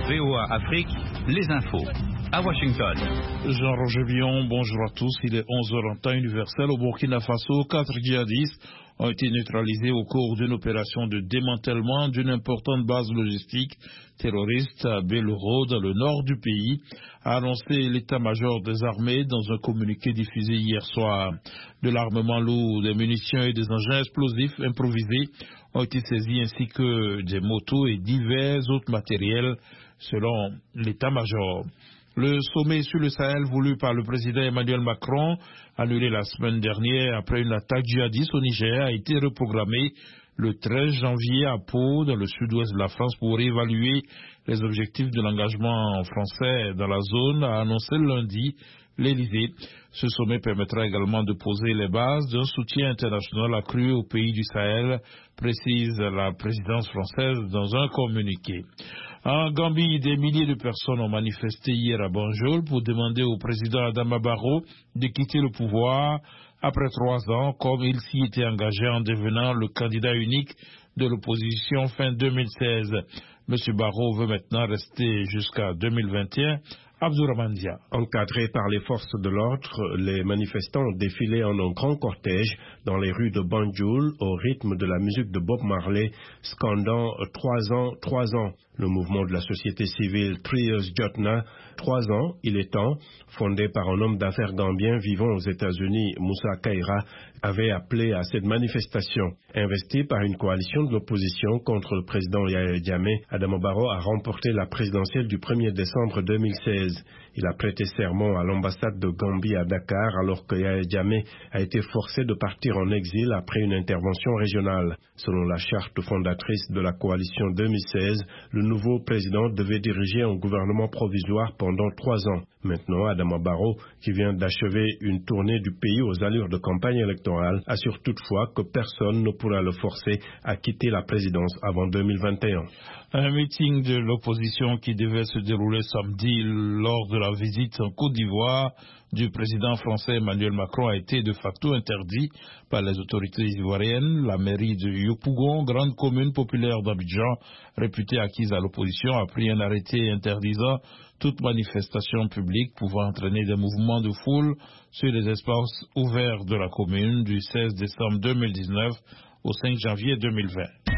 VOA Afrique, les infos. À Washington. Jean-Roger Villon, bonjour à tous. Il est 11h en temps universel. Au Burkina Faso, 4 djihadistes ont été neutralisés au cours d'une opération de démantèlement d'une importante base logistique terroriste à Beloro, dans le nord du pays, a annoncé l'état-major des armées dans un communiqué diffusé hier soir. De l'armement lourd, des munitions et des engins explosifs improvisés ont été saisis, ainsi que des motos et divers autres matériels, selon l'état-major. Le sommet sur le Sahel voulu par le président Emmanuel Macron, annulé la semaine dernière après une attaque djihadiste au Niger, a été reprogrammé le 13 janvier à Pau, dans le sud-ouest de la France, pour évaluer les objectifs de l'engagement français dans la zone, a annoncé lundi l'Élysée. Ce sommet permettra également de poser les bases d'un soutien international accru aux pays du Sahel, précise la présidence française dans un communiqué. En Gambie, des milliers de personnes ont manifesté hier à Banjul pour demander au président Adama Barrow de quitter le pouvoir après 3 ans, comme il s'y était engagé en devenant le candidat unique de l'opposition fin 2016. M. Barrow veut maintenant rester jusqu'à 2021. Abdouramandia. Encadrés par les forces de l'ordre, les manifestants ont défilé en un grand cortège dans les rues de Banjul au rythme de la musique de Bob Marley, scandant 3 ans, 3 ans. Le mouvement de la société civile 3 Years Jotna, 3 ans, il est temps, fondé par un homme d'affaires gambien vivant aux États-Unis, Moussa Kaira, avait appelé à cette manifestation. Investi par une coalition de l'opposition contre le président Yahya Jammeh, Adama Barrow a remporté la présidentielle du 1er décembre 2016. Il a prêté serment à l'ambassade de Gambie à Dakar alors que Yahya Jammeh a été forcé de partir en exil après une intervention régionale. Selon la charte fondatrice de la coalition 2016, le nouveau président devait diriger un gouvernement provisoire pendant 3 ans. Maintenant, Adama Barrow, qui vient d'achever une tournée du pays aux allures de campagne électorale, assure toutefois que personne ne pourra le forcer à quitter la présidence avant 2021. Un meeting de l'opposition qui devait se dérouler samedi lors de la visite en Côte d'Ivoire du président français Emmanuel Macron a été de facto interdit par les autorités ivoiriennes. La mairie de Yopougon, grande commune populaire d'Abidjan, réputée acquise à l'opposition, a pris un arrêté interdisant toute manifestation publique pouvant entraîner des mouvements de foule sur les espaces ouverts de la commune du 16 décembre 2019 au 5 janvier 2020.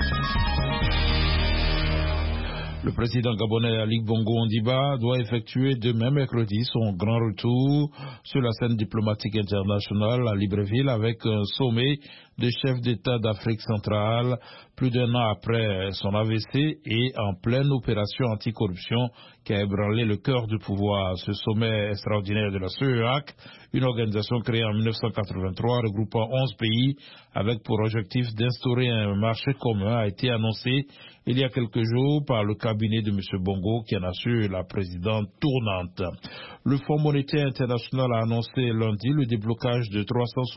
Le président gabonais Ali Bongo Ondimba doit effectuer demain mercredi son grand retour sur la scène diplomatique internationale à Libreville avec un sommet de chefs d'État d'Afrique centrale plus d'1 an après son AVC et en pleine opération anticorruption qui a ébranlé le cœur du pouvoir. Ce sommet extraordinaire de la CEAC, une organisation créée en 1983 regroupant 11 pays avec pour objectif d'instaurer un marché commun, a été annoncé il y a quelques jours par le cabinet de M. Bongo qui en assure la présidente tournante. Le Fonds monétaire international a annoncé lundi le déblocage de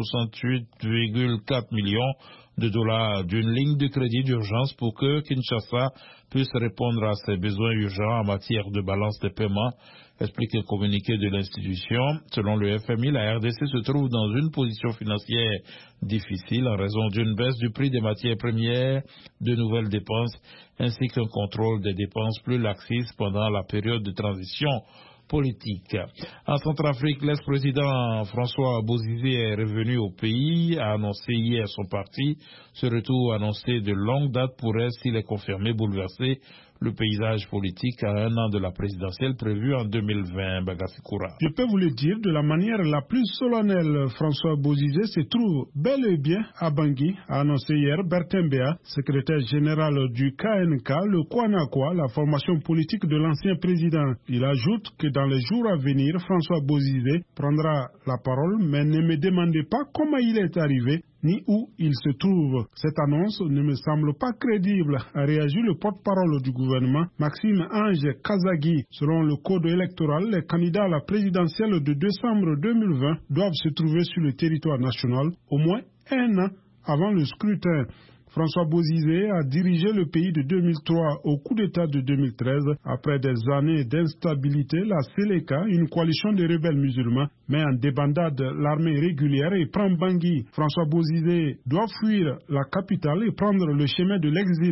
368,4 millions de dollars d'une ligne de crédit d'urgence pour que Kinshasa puisse répondre à ses besoins urgents en matière de balance des paiements, explique un communiqué de l'institution. Selon le FMI, la RDC se trouve dans une position financière difficile en raison d'une baisse du prix des matières premières, de nouvelles dépenses, ainsi qu'un contrôle des dépenses plus laxiste pendant la période de transition politique. En Centrafrique, l'ex-président François Bozizé est revenu au pays, a annoncé hier son parti. Ce retour annoncé de longue date pourrait, s'il est confirmé, bouleverser le paysage politique à 1 an de la présidentielle prévue en 2020. Bagasikoura. Je peux vous le dire de la manière la plus solennelle. François Bozizé se trouve bel et bien à Bangui, a annoncé hier Bertin Béa, secrétaire général du KNK, le Kwanakwa, la formation politique de l'ancien président. Il ajoute que dans les jours à venir, François Bozizé prendra la parole, mais ne me demandez pas comment il est arrivé ni où il se trouve. Cette annonce ne me semble pas crédible, a réagi le porte-parole du gouvernement, Maxime Ange Kazagui. Selon le code électoral, les candidats à la présidentielle de décembre 2020 doivent se trouver sur le territoire national au moins 1 an avant le scrutin. François Bozizé a dirigé le pays de 2003 au coup d'État de 2013. Après des années d'instabilité, la Seleka, une coalition de rebelles musulmans, met en débandade l'armée régulière et prend Bangui. François Bozizé doit fuir la capitale et prendre le chemin de l'exil,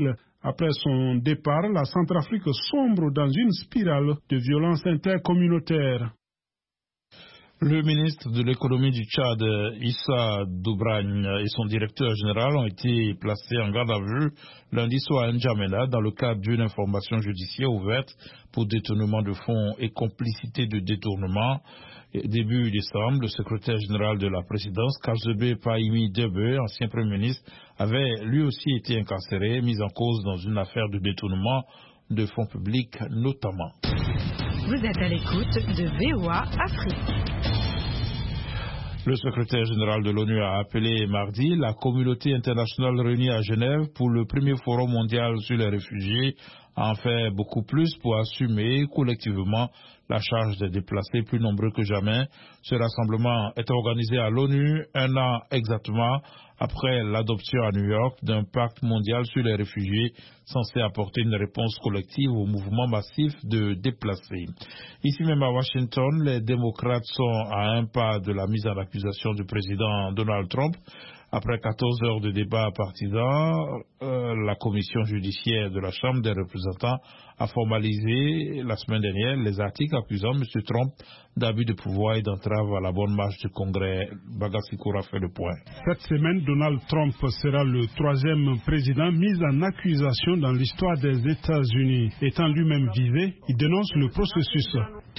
Après son départ, la Centrafrique sombre dans une spirale de violence intercommunautaire. Le ministre de l'économie du Tchad, Issa Doubragne, et son directeur général ont été placés en garde à vue lundi soir à N'Djamena dans le cadre d'une information judiciaire ouverte pour détournement de fonds et complicité de détournement. Début décembre, le secrétaire général de la présidence, Kazebe Paimi Debe, ancien premier ministre, avait lui aussi été incarcéré, mis en cause dans une affaire de détournement de fonds publics notamment. Vous êtes à l'écoute de VOA Afrique. Le secrétaire général de l'ONU a appelé mardi la communauté internationale réunie à Genève pour le premier forum mondial sur les réfugiés à en faire beaucoup plus pour assumer collectivement la charge des déplacés plus nombreux que jamais. Ce rassemblement est organisé à l'ONU un an exactement après l'adoption à New York d'un pacte mondial sur les réfugiés censé apporter une réponse collective au mouvement massif de déplacés. Ici même à Washington, les démocrates sont à un pas de la mise en accusation du président Donald Trump. Après 14 heures de débat partisan, la commission judiciaire de la Chambre des représentants a formalisé la semaine dernière les articles accusant M. Trump d'abus de pouvoir et d'entrave à la bonne marche du Congrès. Bagasikoura fait le point. Cette semaine, Donald Trump sera le troisième président mis en accusation dans l'histoire des États-Unis. Étant lui-même visé, il dénonce le processus.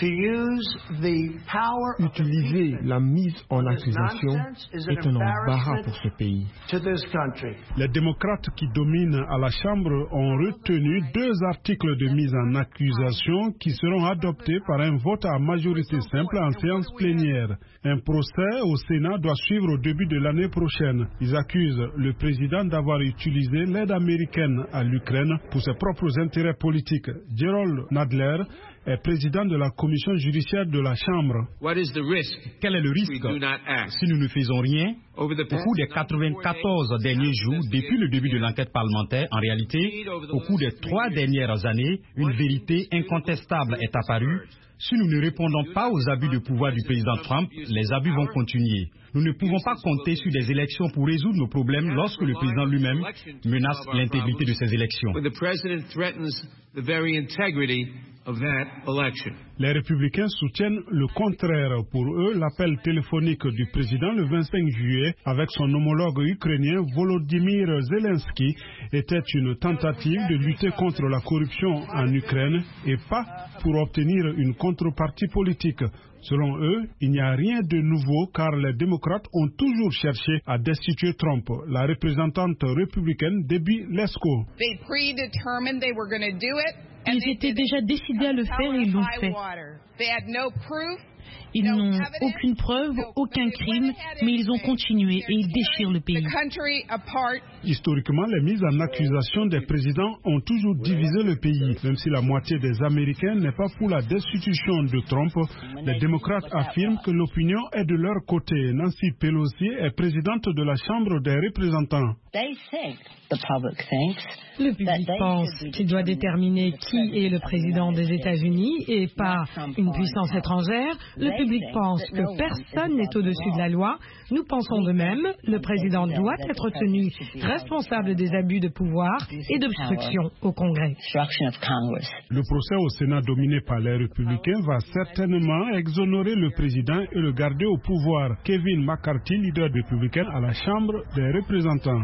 Utiliser la mise en accusation est un embarras pour ce pays. Les démocrates qui dominent à la Chambre ont retenu 2 articles de mise en accusation qui seront adoptés par un vote à majorité simple en séance plénière. Un procès au Sénat doit suivre au début de l'année prochaine. Ils accusent le président d'avoir utilisé l'aide américaine à l'Ukraine pour ses propres intérêts politiques. Gerald Nadler est président de la commission judiciaire de la Chambre. Quel est le risque si nous ne faisons rien? Au cours des 94 derniers jours, depuis le début de l'enquête parlementaire, en réalité, au cours des 3 dernières années, une vérité incontestable est apparue. Si nous ne répondons pas aux abus de pouvoir du président Trump, les abus vont continuer. Nous ne pouvons pas compter sur des élections pour résoudre nos problèmes lorsque le président lui-même menace l'intégrité de ces élections. Les républicains soutiennent le contraire. Pour eux, l'appel téléphonique du président le 25 juillet avec son homologue ukrainien Volodymyr Zelensky était une tentative de lutter contre la corruption en Ukraine et pas pour obtenir une contrepartie politique. Selon eux, il n'y a rien de nouveau car les démocrates ont toujours cherché à destituer Trump. La représentante républicaine Debbie Lesko. Ils étaient déjà décidés à le faire et ils l'ont fait. Ils n'ont aucune preuve, aucun crime, mais ils ont continué et ils déchirent le pays. Historiquement, les mises en accusation des présidents ont toujours divisé le pays. Même si la moitié des Américains n'est pas pour la destitution de Trump, les démocrates affirment que l'opinion est de leur côté. Nancy Pelosi est présidente de la Chambre des représentants. Le public pense qu'il doit déterminer qui est le président des États-Unis et pas une puissance étrangère. Le public pense que personne n'est au-dessus de la loi. Nous pensons de même. Le président doit être tenu responsable des abus de pouvoir et d'obstruction au Congrès. Le procès au Sénat dominé par les républicains va certainement exonérer le président et le garder au pouvoir. Kevin McCarthy, leader républicain à la Chambre des représentants.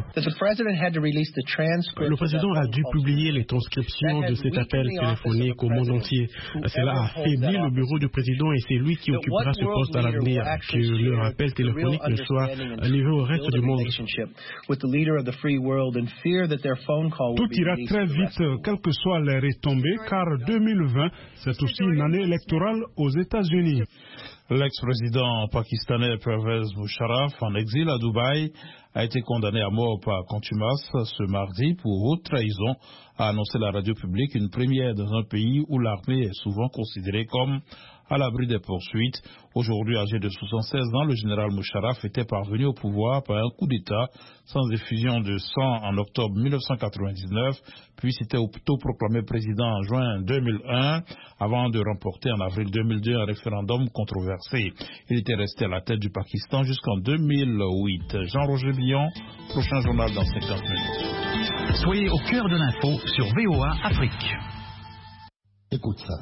Le président a dû publier les transcriptions de cet appel téléphonique au monde entier. Cela a affaibli le bureau du président et c'est lui qui occupera ce poste à l'avenir. Que le rappel téléphonique ne soit livré au reste du monde. Tout ira très vite, quelles que soient les retombées, car 2020, c'est aussi une année électorale aux États-Unis. L'ex-président pakistanais Pervez Musharraf, en exil à Dubaï, a été condamné à mort par contumace ce mardi pour haute trahison, a annoncé la radio publique, une première dans un pays où l'armée est souvent considérée comme à l'abri des poursuites. Aujourd'hui, âgé de 76 ans, le général Musharraf était parvenu au pouvoir par un coup d'État sans effusion de sang en octobre 1999, puis s'était autoproclamé président en juin 2001, avant de remporter en avril 2002 un référendum controversé. Il était resté à la tête du Pakistan jusqu'en 2008. Jean-Roger Billon, prochain journal dans 50 minutes. Soyez au cœur de l'info sur VOA Afrique. Écoute ça.